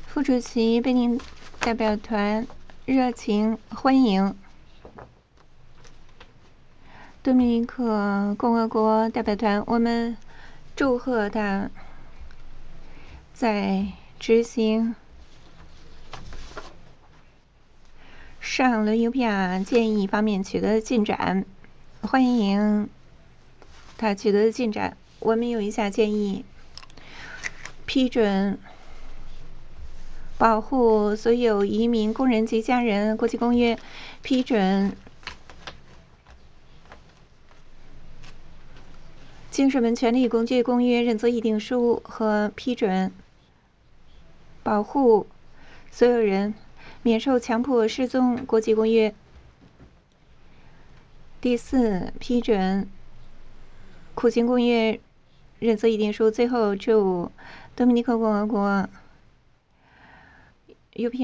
副主席贝宁代表团热情欢迎多米尼克共和国代表团，我们祝贺他在执行上轮UPR建议方面取得的进展，欢迎他取得的进展。我们有以下建议：批准保护所有移民工人及家人国际公约，批准经社们权利公约认责议定书和批准保护所有人免受强迫失踪国际公约。第四，批准酷刑公约认责议定书。最后，祝多米尼克共和国UPR